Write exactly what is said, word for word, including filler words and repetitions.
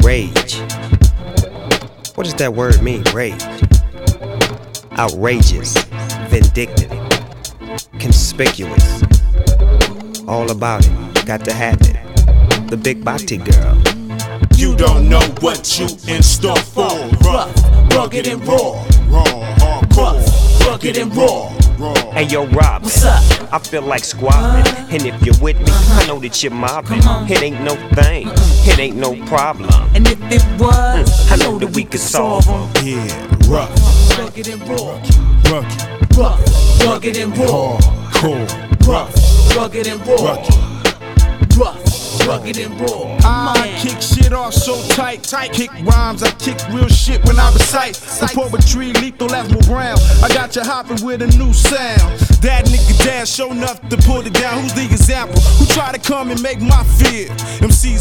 Rage. What does that word mean, rage? Outrageous, vindictive, conspicuous. All about it, got to have it. The big body girl. You don't know what you in store for. Rough, rugged and raw. Raw, hardcore. Rough, rugged and raw. Hey yo, Rob, what's up? I feel like squabbling, and if you're with me, uh-huh. I know that you're mobbing. It ain't no thing, uh-uh. It ain't no problem. And if it was, mm, I know that we could solve them. Yeah, rough, rugged and raw. Rugged, rough, rugged and raw. Hardcore, rough, rugged and raw. Rugged. Rough, rugged and raw. I kick shit off so tight, tight. Kick rhymes, I kick real shit when I recite. The poetry lethal as more brown. I got you hopping with a new sound. That nigga dad show enough to put it down. Who's the example? Who try to come and make my fear? M Cs